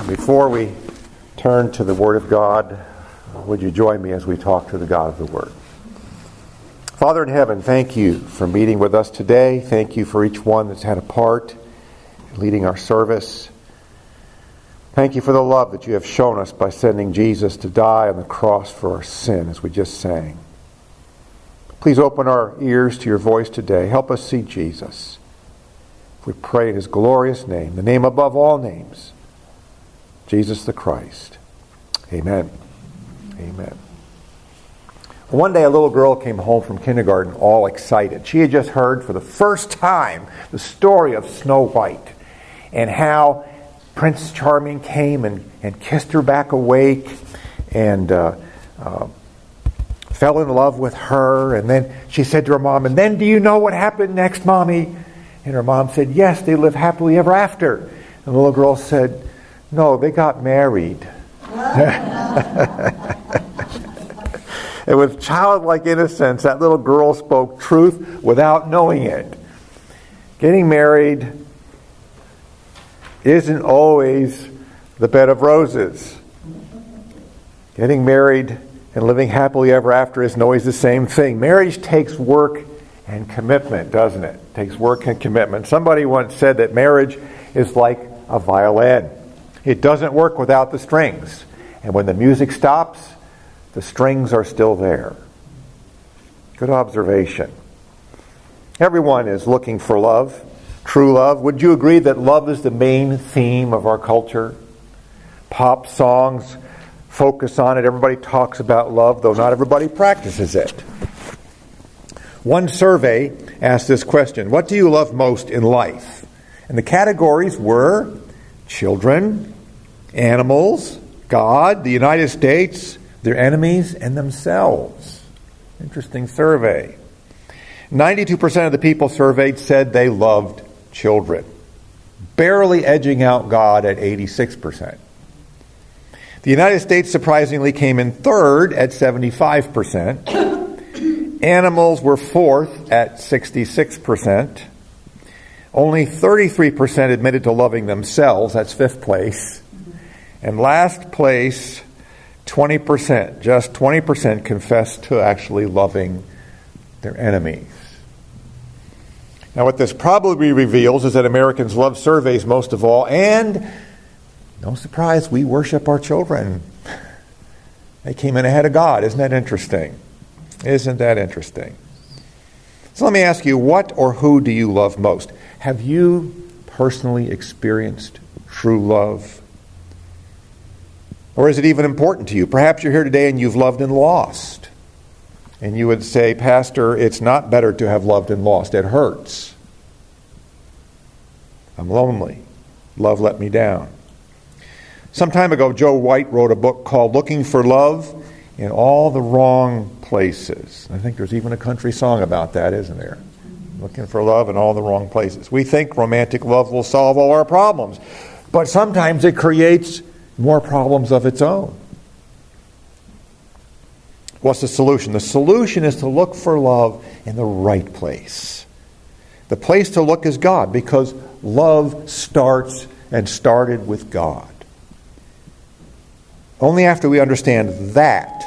Before we turn to the Word of God, would you join me as we talk to the God of the Word? Father in heaven, thank you for meeting with us today. Thank you for each one that's had a part in leading our service. Thank you for the love that you have shown us by sending Jesus to die on the cross for our sin, as we just sang. Please open our ears to your voice today. Help us see Jesus. We pray in his glorious name, the name above all names, Jesus the Christ. Amen. Amen. One day a little girl came home from kindergarten all excited. She had just heard for the first time the story of Snow White and how Prince Charming came and kissed her back awake and fell in love with her. And then she said to her mom, "And then do you know what happened next, Mommy?" And her mom said, "Yes, they live happily ever after." And the little girl said, "No, they got married." And with childlike innocence, that little girl spoke truth without knowing it. Getting married isn't always the bed of roses. Getting married and living happily ever after isn't always the same thing. Marriage takes work and commitment, doesn't it? It takes work and commitment. Somebody once said that marriage is like a violin. It doesn't work without the strings. And when the music stops, the strings are still there. Good observation. Everyone is looking for love, true love. Would you agree that love is the main theme of our culture? Pop songs focus on it. Everybody talks about love, though not everybody practices it. One survey asked this question: what do you love most in life? And the categories were children, animals, God, the United States, their enemies, and themselves. Interesting survey. 92% of the people surveyed said they loved children, barely edging out God at 86%. The United States surprisingly came in third at 75%. Animals were fourth at 66%. Only 33% admitted to loving themselves. That's fifth place. And last place, 20%, just 20% confessed to actually loving their enemies. Now what this probably reveals is that Americans love surveys most of all, and no surprise, we worship our children. They came in ahead of God. Isn't that interesting? Isn't that interesting? So let me ask you, what or who do you love most? Have you personally experienced true love? Or is it even important to you? Perhaps you're here today and you've loved and lost. And you would say, "Pastor, it's not better to have loved and lost. It hurts. I'm lonely. Love let me down." Some time ago, Joe White wrote a book called Looking for Love in All the Wrong Places. I think there's even a country song about that, isn't there? Looking for love in all the wrong places. We think romantic love will solve all our problems, but sometimes it creates more problems of its own. What's the solution? The solution is to look for love in the right place. The place to look is God, because love starts and started with God. Only after we understand that,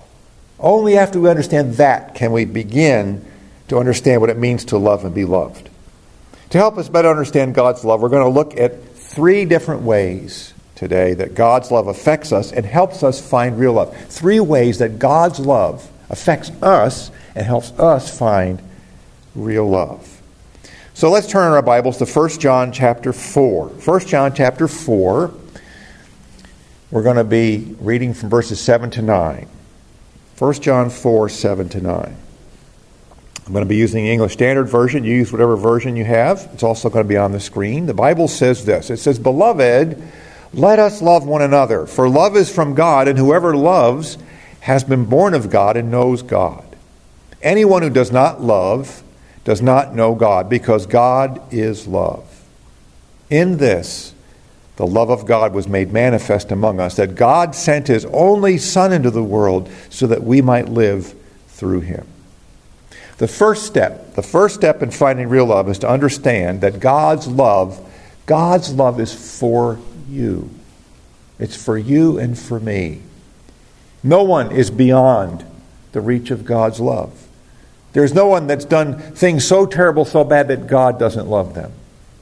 can we begin to understand what it means to love and be loved. To help us better understand God's love, we're going to look at three different ways today that God's love affects us and helps us find real love. Three ways that God's love affects us and helps us find real love. So let's turn our Bibles to 1 John chapter 4. 1 John chapter 4, we're going to be reading from verses 7 to 9. 1 John 4, 7 to 9. I'm going to be using the English Standard Version. You use whatever version you have. It's also going to be on the screen. The Bible says this. It says, "Beloved, let us love one another, for love is from God, and whoever loves has been born of God and knows God. Anyone who does not love does not know God, because God is love. In this, the love of God was made manifest among us, that God sent his only Son into the world so that we might live through him." The first step in finding real love is to understand that God's love is for you. It's for you and for me. No one is beyond the reach of God's love. There's no one that's done things so terrible, so bad that God doesn't love them.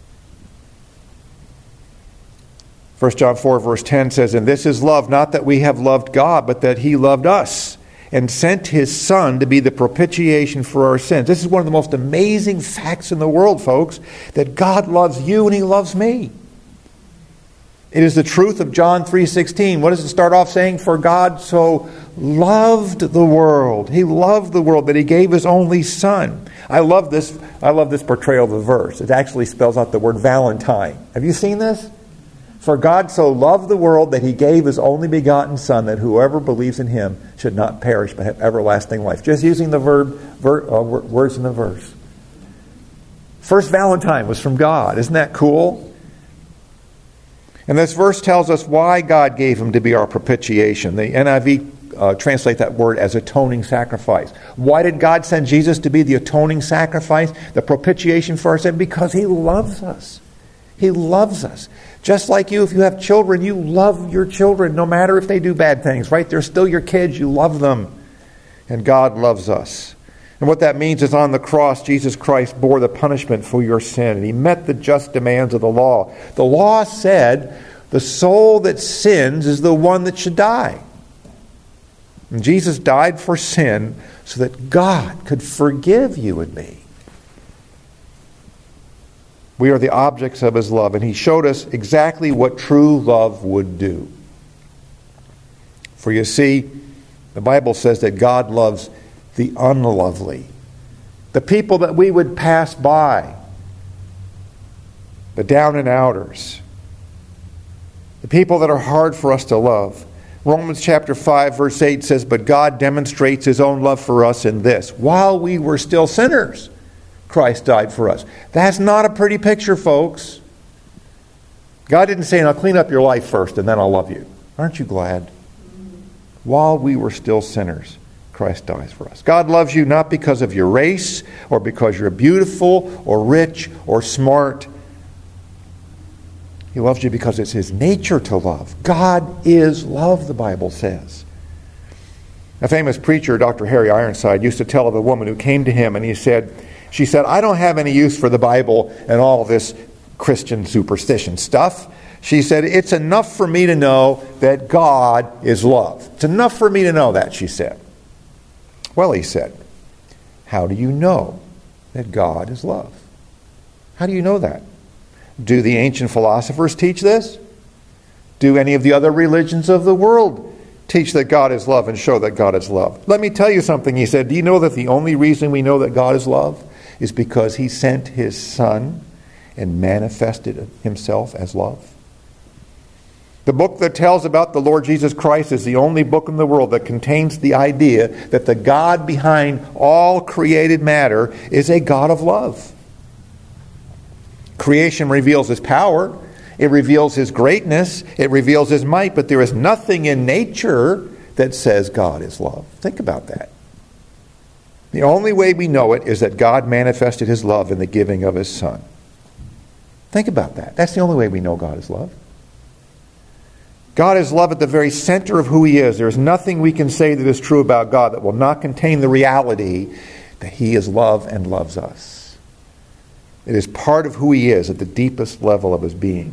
1 John 4 verse 10 says, "And this is love, not that we have loved God, but that He loved us and sent His Son to be the propitiation for our sins." This is one of the most amazing facts in the world, folks, that God loves you and He loves me. It is the truth of John 3:16. What does it start off saying? For God so loved the world. He loved the world that He gave His only Son. I love this portrayal of the verse. It actually spells out the word Valentine. Have you seen this? For God so loved the world that He gave His only begotten Son, that whoever believes in Him should not perish but have everlasting life. Just using the words in the verse. First Valentine was from God. Isn't that cool? And this verse tells us why God gave Him to be our propitiation. The NIV translate that word as atoning sacrifice. Why did God send Jesus to be the atoning sacrifice, the propitiation for our sin? Because He loves us. He loves us. Just like you, if you have children, you love your children, no matter if they do bad things, right? They're still your kids. You love them. And God loves us. And what that means is on the cross, Jesus Christ bore the punishment for your sin. And He met the just demands of the law. The law said the soul that sins is the one that should die. And Jesus died for sin so that God could forgive you and me. We are the objects of His love, and He showed us exactly what true love would do. For you see, the Bible says that God loves the unlovely, the people that we would pass by, the down and outers, the people that are hard for us to love. Romans chapter 5 verse 8 says, "But God demonstrates His own love for us in this: while we were still sinners, Christ died for us." That's not a pretty picture, folks. God didn't say, "Now clean up your life first and then I'll love you." Aren't you glad? While we were still sinners, Christ dies for us. God loves you not because of your race or because you're beautiful or rich or smart. He loves you because it's His nature to love. God is love, the Bible says. A famous preacher, Dr. Harry Ironside, used to tell of a woman who came to him and she said, "I don't have any use for the Bible and all this Christian superstition stuff." She said, "It's enough for me to know that God is love. It's enough for me to know that," she said. Well, he said, "How do you know that God is love? How do you know that? Do the ancient philosophers teach this? Do any of the other religions of the world teach that God is love and show that God is love?" Let me tell you something, he said. Do you know that the only reason we know that God is love is because He sent His Son and manifested Himself as love? The book that tells about the Lord Jesus Christ is the only book in the world that contains the idea that the God behind all created matter is a God of love. Creation reveals His power. It reveals His greatness. It reveals His might. But there is nothing in nature that says God is love. Think about that. The only way we know it is that God manifested His love in the giving of His Son. Think about that. That's the only way we know God is love. God is love at the very center of who He is. There is nothing we can say that is true about God that will not contain the reality that He is love and loves us. It is part of who He is at the deepest level of His being.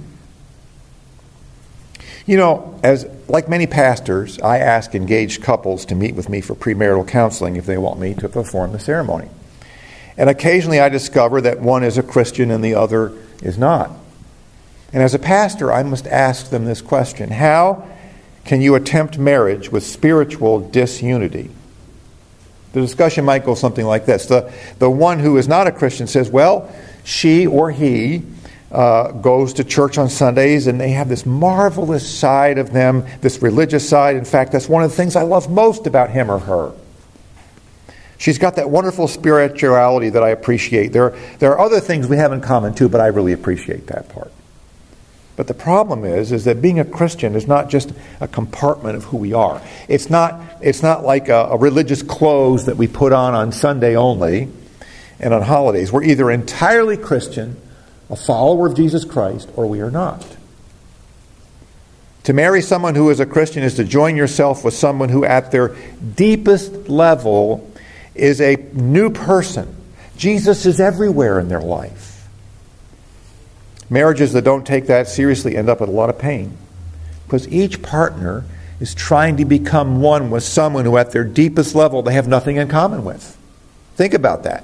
You know, like many pastors, I ask engaged couples to meet with me for premarital counseling if they want me to perform the ceremony. And occasionally I discover that one is a Christian and the other is not. And as a pastor, I must ask them this question: how can you attempt marriage with spiritual disunity? The discussion might go something like this. The one who is not a Christian says, well, she or he goes to church on Sundays and they have this marvelous side of them, this religious side. In fact, that's one of the things I love most about him or her. She's got that wonderful spirituality that I appreciate. There are other things we have in common too, but I really appreciate that part. But the problem is that being a Christian is not just a compartment of who we are. It's not like a religious clothes that we put on Sunday only and on holidays. We're either entirely Christian, a follower of Jesus Christ, or we are not. To marry someone who is a Christian is to join yourself with someone who at their deepest level is a new person. Jesus is everywhere in their life. Marriages that don't take that seriously end up with a lot of pain, because each partner is trying to become one with someone who at their deepest level they have nothing in common with. Think about that.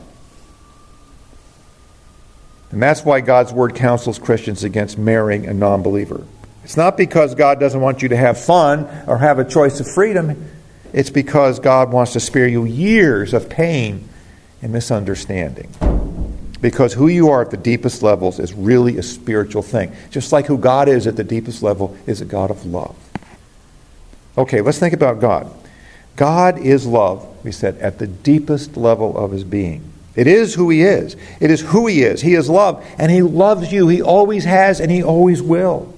And that's why God's Word counsels Christians against marrying a non-believer. It's not because God doesn't want you to have fun or have a choice of freedom. It's because God wants to spare you years of pain and misunderstanding. Because who you are at the deepest levels is really a spiritual thing. Just like who God is at the deepest level is a God of love. Okay, let's think about God. God is love, we said, at the deepest level of his being. It is who he is. It is who he is. He is love, and he loves you. He always has, and he always will.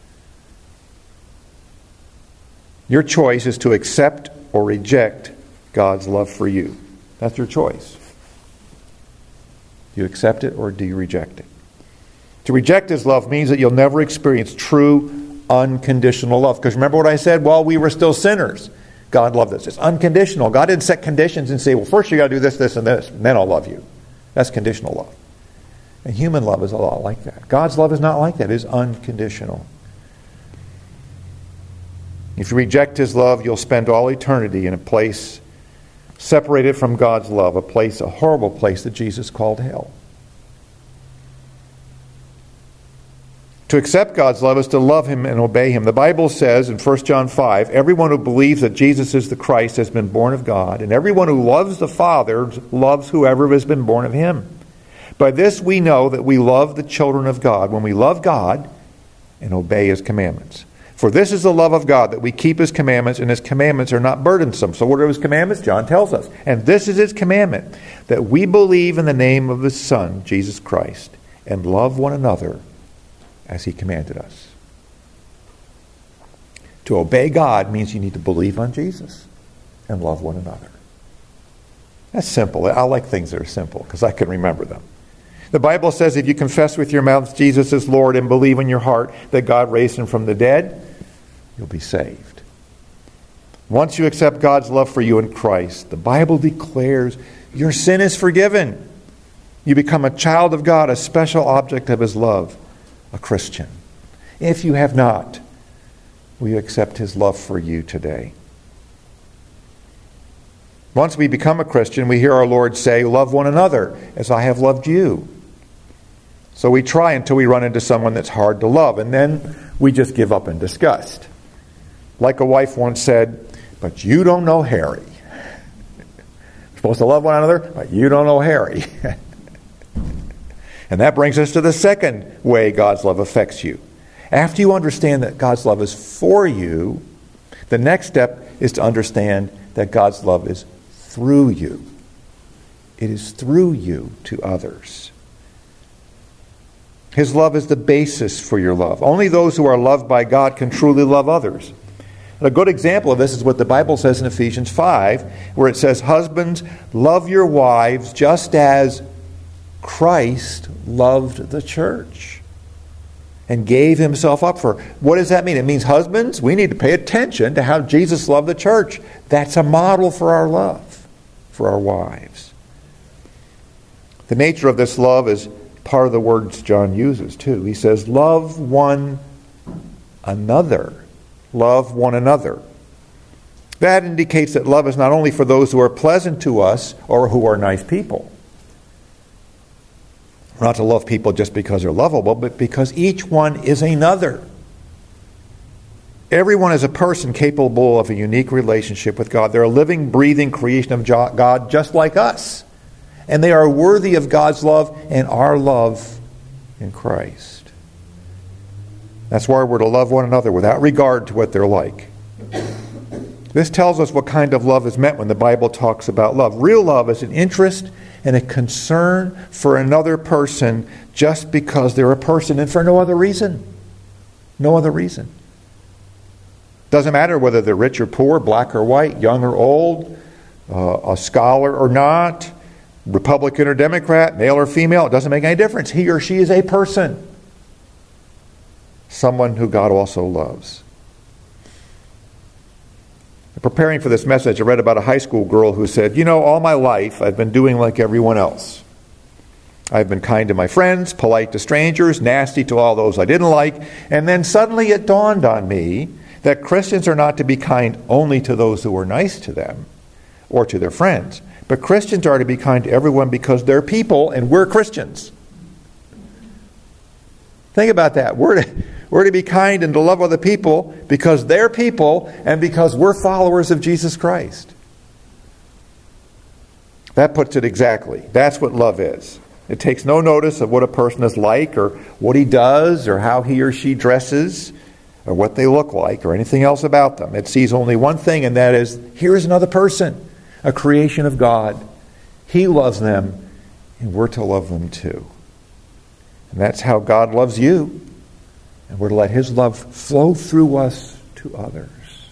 Your choice is to accept or reject God's love for you. That's your choice. Do you accept it or do you reject it? To reject his love means that you'll never experience true, unconditional love. Because remember what I said? While we were still sinners, God loved us. It's unconditional. God didn't set conditions and say, well, first you got to do this, this, and this, and then I'll love you. That's conditional love. And human love is a lot like that. God's love is not like that. It is unconditional. If you reject his love, you'll spend all eternity in a place separated from God's love, a horrible place that Jesus called hell. To accept God's love is to love him and obey him. The Bible says in 1 John 5, everyone who believes that Jesus is the Christ has been born of God, and everyone who loves the Father loves whoever has been born of him. By this we know that we love the children of God, when we love God and obey his commandments. For this is the love of God, that we keep his commandments, and his commandments are not burdensome. So what are his commandments? John tells us. And this is his commandment, that we believe in the name of his Son, Jesus Christ, and love one another as he commanded us. To obey God means you need to believe on Jesus and love one another. That's simple. I like things that are simple because I can remember them. The Bible says if you confess with your mouth Jesus is Lord and believe in your heart that God raised him from the dead, you'll be saved. Once you accept God's love for you in Christ, the Bible declares your sin is forgiven. You become a child of God, a special object of his love, a Christian. If you have not, will you accept his love for you today? Once we become a Christian, we hear our Lord say, love one another as I have loved you. So we try until we run into someone that's hard to love, and then we just give up in disgust. Like a wife once said, but you don't know Harry. We're supposed to love one another, but you don't know Harry. And that brings us to the second way God's love affects you. After you understand that God's love is for you, the next step is to understand that God's love is through you. It is through you to others. His love is the basis for your love. Only those who are loved by God can truly love others. And a good example of this is what the Bible says in Ephesians 5, where it says, husbands, love your wives just as Christ loved the church and gave himself up for her. What does that mean? It means husbands, we need to pay attention to how Jesus loved the church. That's a model for our love for our wives. The nature of this love is part of the words John uses too. He says, love one another. Love one another. That indicates that love is not only for those who are pleasant to us or who are nice people. We're not to love people just because they're lovable, but because each one is another. Everyone is a person capable of a unique relationship with God. They're a living, breathing creation of God just like us. And they are worthy of God's love and our love in Christ. That's why we're to love one another without regard to what they're like. This tells us what kind of love is meant when the Bible talks about love. Real love is an interest and a concern for another person just because they're a person and for no other reason. No other reason. Doesn't matter whether they're rich or poor, black or white, young or old, a scholar or not, Republican or Democrat, male or female, it doesn't make any difference. He or she is a person. Someone who God also loves. Preparing for this message, I read about a high school girl who said, all my life I've been doing like everyone else. I've been kind to my friends, polite to strangers, nasty to all those I didn't like, and then suddenly it dawned on me that Christians are not to be kind only to those who are nice to them or to their friends, but Christians are to be kind to everyone because they're people and we're Christians. Think about that. We're to be kind and to love other people because they're people and because we're followers of Jesus Christ. That puts it exactly. That's what love is. It takes no notice of what a person is like or what he does or how he or she dresses or what they look like or anything else about them. It sees only one thing, and that is, here's another person, a creation of God. He loves them, and we're to love them too. And that's how God loves you. And we're to let His love flow through us to others.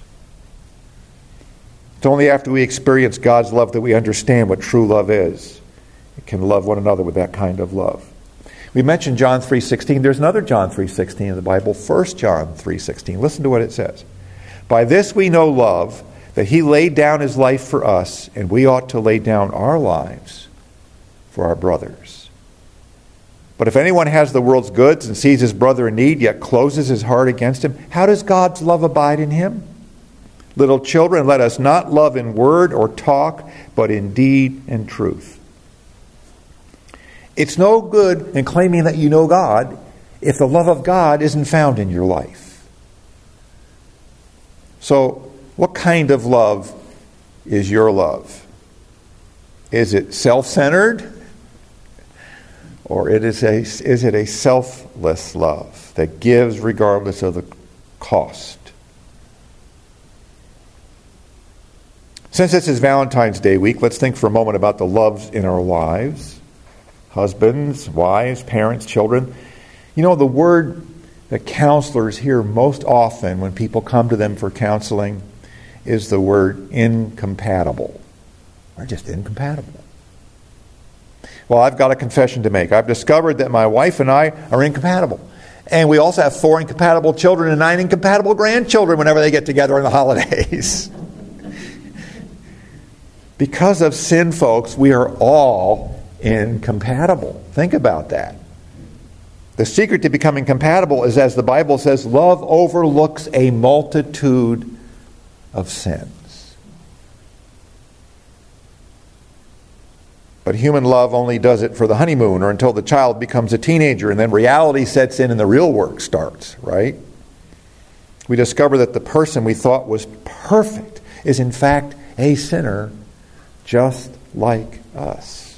It's only after we experience God's love that we understand what true love is. We can love one another with that kind of love. We mentioned John 3:16. There's another John 3:16 in the Bible, 1 John 3:16. Listen to what it says. By this we know love, that He laid down His life for us, and we ought to lay down our lives for our brothers. But if anyone has the world's goods and sees his brother in need, yet closes his heart against him, how does God's love abide in him? Little children, let us not love in word or talk, but in deed and truth. It's no good in claiming that you know God if the love of God isn't found in your life. So, what kind of love is your love? Is it self-centered? Or is it a selfless love that gives regardless of the cost? Since this is Valentine's Day week, let's think for a moment about the loves in our lives. Husbands, wives, parents, children. The word that counselors hear most often when people come to them for counseling is the word incompatible. We're just incompatible. Well, I've got a confession to make. I've discovered that my wife and I are incompatible. And we also have 4 incompatible children and 9 incompatible grandchildren whenever they get together on the holidays. Because of sin, folks, we are all incompatible. Think about that. The secret to becoming compatible is, as the Bible says, love overlooks a multitude of sins. But human love only does it for the honeymoon or until the child becomes a teenager, and then reality sets in and the real work starts, right? We discover that the person we thought was perfect is in fact a sinner just like us.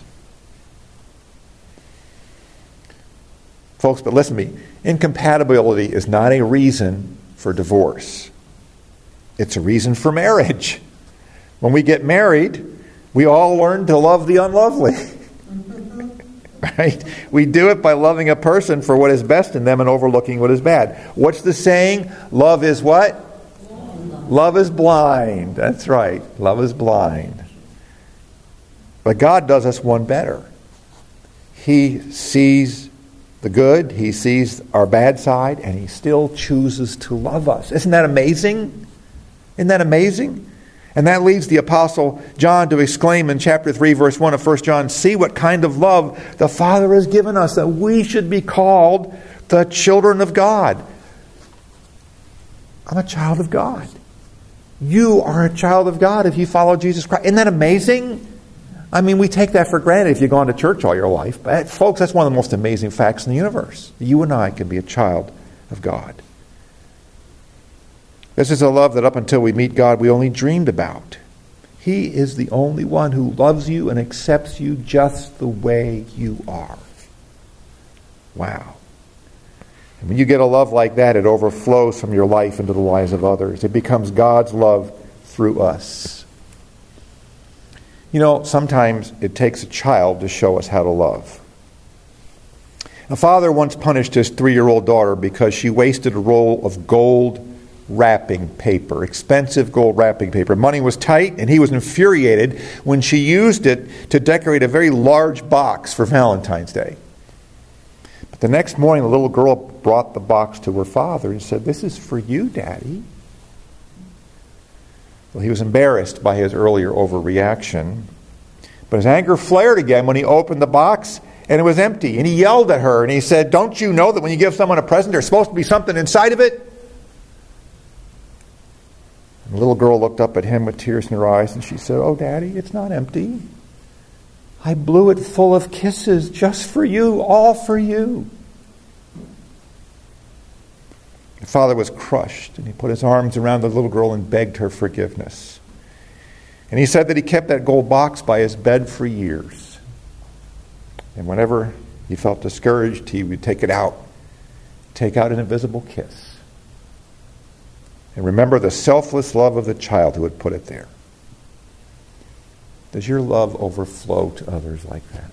Folks, but listen to me. Incompatibility is not a reason for divorce. It's a reason for marriage. When we get married, we all learn to love the unlovely. Right? We do it by loving a person for what is best in them and overlooking what is bad. What's the saying? Love is what? Love is blind. That's right. Love is blind. But God does us one better. He sees the good, He sees our bad side, and He still chooses to love us. Isn't that amazing? Isn't that amazing? And that leads the Apostle John to exclaim in chapter 3, verse 1 of 1 John, see what kind of love the Father has given us, that we should be called the children of God. I'm a child of God. You are a child of God if you follow Jesus Christ. Isn't that amazing? I mean, we take that for granted if you've gone to church all your life. But folks, that's one of the most amazing facts in the universe. You and I can be a child of God. This is a love that up until we meet God, we only dreamed about. He is the only one who loves you and accepts you just the way you are. Wow. And when you get a love like that, it overflows from your life into the lives of others. It becomes God's love through us. Sometimes it takes a child to show us how to love. A father once punished his 3-year-old daughter because she wasted a roll of gold wrapping paper, expensive gold wrapping paper. Money was tight, and he was infuriated when she used it to decorate a very large box for Valentine's Day. But the next morning, the little girl brought the box to her father and said, "This is for you, Daddy." Well, he was embarrassed by his earlier overreaction. But his anger flared again when he opened the box and it was empty. And he yelled at her and he said, "Don't you know that when you give someone a present, there's supposed to be something inside of it?" And the little girl looked up at him with tears in her eyes and she said, "Oh, Daddy, it's not empty. I blew it full of kisses just for you, all for you." The father was crushed, and he put his arms around the little girl and begged her forgiveness. And he said that he kept that gold box by his bed for years. And whenever he felt discouraged, he would take out an invisible kiss. And remember the selfless love of the child who had put it there. Does your love overflow to others like that?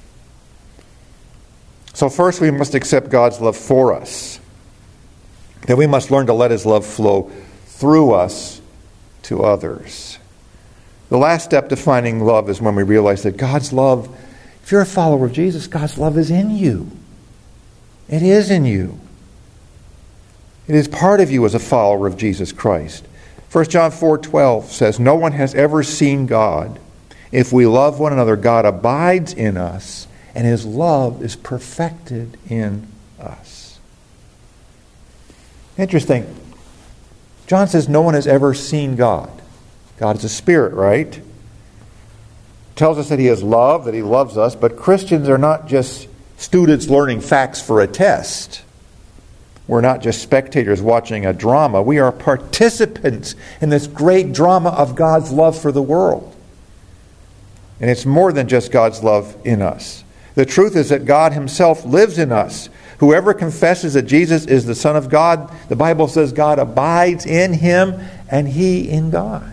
So first we must accept God's love for us. Then we must learn to let his love flow through us to others. The last step to finding love is when we realize that God's love, if you're a follower of Jesus, God's love is in you. It is in you. It is part of you as a follower of Jesus Christ. 1 John 4:12 says, "No one has ever seen God. If we love one another, God abides in us, and his love is perfected in us." Interesting. John says no one has ever seen God. God is a spirit, right? Tells us that he is love, that he loves us, but Christians are not just students learning facts for a test. We're not just spectators watching a drama. We are participants in this great drama of God's love for the world. And it's more than just God's love in us. The truth is that God himself lives in us. Whoever confesses that Jesus is the Son of God, the Bible says God abides in him and he in God.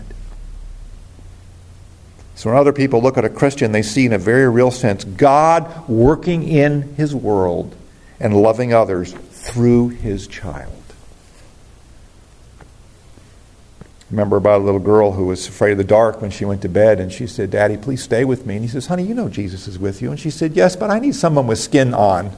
So when other people look at a Christian, they see in a very real sense God working in his world and loving others through his child. Remember about a little girl who was afraid of the dark when she went to bed, and she said, "Daddy, please stay with me." And he says, "Honey, you know Jesus is with you." And she said, "Yes, but I need someone with skin on."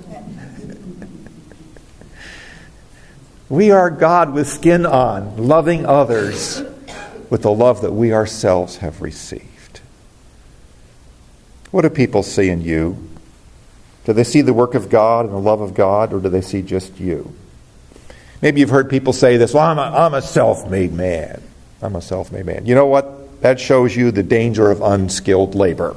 We are God with skin on, loving others with the love that we ourselves have received. What do people see in you? Do they see the work of God and the love of God, or do they see just you? Maybe you've heard people say this, "Well, I'm a self-made man. I'm a self-made man." You know what? That shows you the danger of unskilled labor.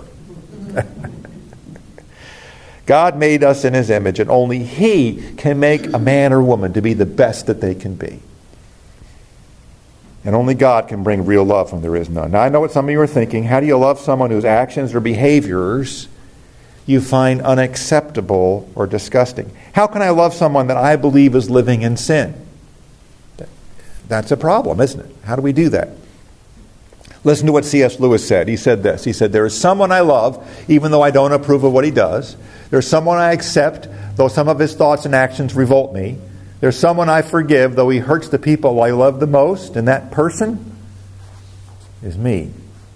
God made us in his image, and only he can make a man or woman to be the best that they can be. And only God can bring real love when there is none. Now, I know what some of you are thinking. How do you love someone whose actions or behaviors you find unacceptable or disgusting? How can I love someone that I believe is living in sin? That's a problem, isn't it? How do we do that? Listen to what C.S. Lewis said. He said this. He said, "There is someone I love, even though I don't approve of what he does. There's someone I accept, though some of his thoughts and actions revolt me. There's someone I forgive, though he hurts the people I love the most, and that person is me."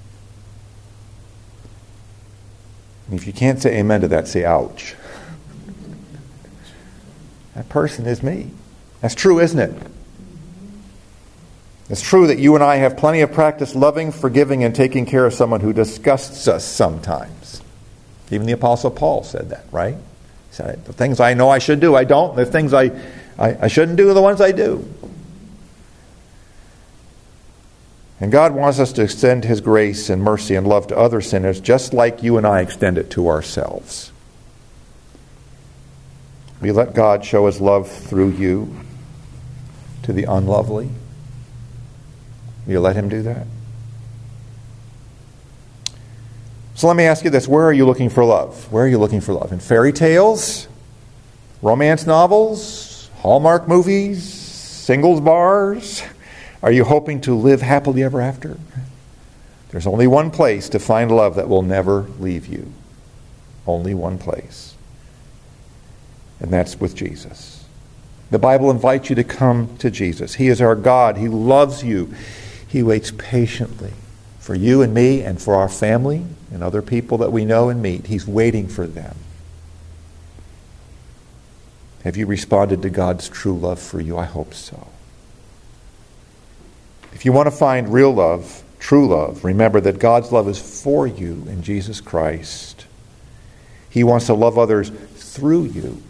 And if you can't say amen to that, say ouch. That person is me. That's true, isn't it? It's true that you and I have plenty of practice loving, forgiving, and taking care of someone who disgusts us sometimes. Even the Apostle Paul said that, right? He said, "The things I know I should do, I don't. The things I shouldn't do are the ones I do." And God wants us to extend his grace and mercy and love to other sinners just like you and I extend it to ourselves. We let God show his love through you to the unlovely. Will you let him do that? So let me ask you this. Where are you looking for love? Where are you looking for love? In fairy tales? Romance novels? Hallmark movies? Singles bars? Are you hoping to live happily ever after? There's only one place to find love that will never leave you. Only one place. And that's with Jesus. The Bible invites you to come to Jesus. He is our God. He loves you. He waits patiently for you and me and for our family and other people that we know and meet. He's waiting for them. Have you responded to God's true love for you? I hope so. If you want to find real love, true love, remember that God's love is for you in Jesus Christ. He wants to love others through you.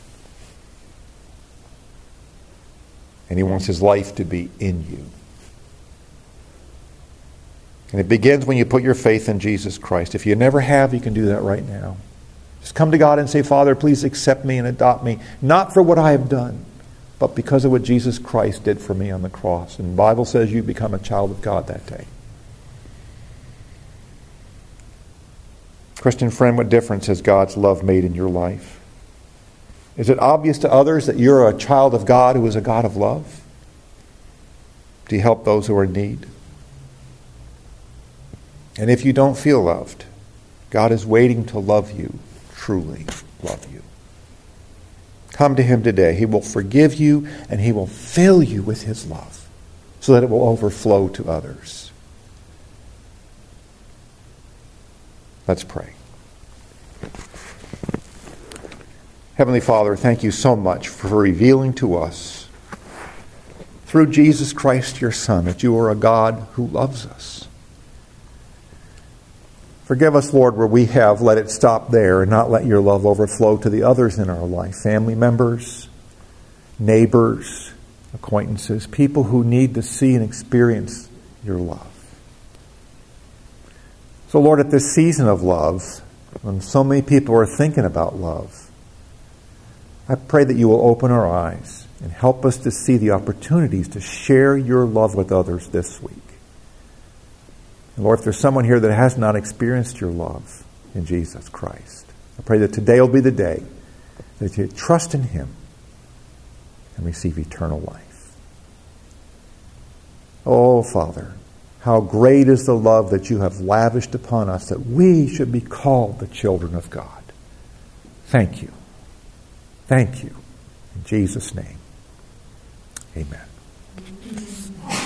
And He wants His life to be in you. And it begins when you put your faith in Jesus Christ. If you never have, you can do that right now. Just come to God and say, Father, please accept me and adopt me, not for what I have done, but because of what Jesus Christ did for me on the cross. And the Bible says you become a child of God that day. Christian friend, what difference has God's love made in your life? Is it obvious to others that you're a child of God who is a God of love? Do you help those who are in need? And if you don't feel loved, God is waiting to love you, truly love you. Come to Him today. He will forgive you and He will fill you with His love so that it will overflow to others. Let's pray. Heavenly Father, thank you so much for revealing to us through Jesus Christ, your Son, that you are a God who loves us. Forgive us, Lord, where we have let it stop there and not let your love overflow to the others in our life, family members, neighbors, acquaintances, people who need to see and experience your love. So, Lord, at this season of love, when so many people are thinking about love, I pray that you will open our eyes and help us to see the opportunities to share your love with others this week. And Lord, if there's someone here that has not experienced your love in Jesus Christ, I pray that today will be the day that you trust in Him and receive eternal life. Oh, Father, how great is the love that you have lavished upon us that we should be called the children of God. Thank you. Thank you. In Jesus' name, amen.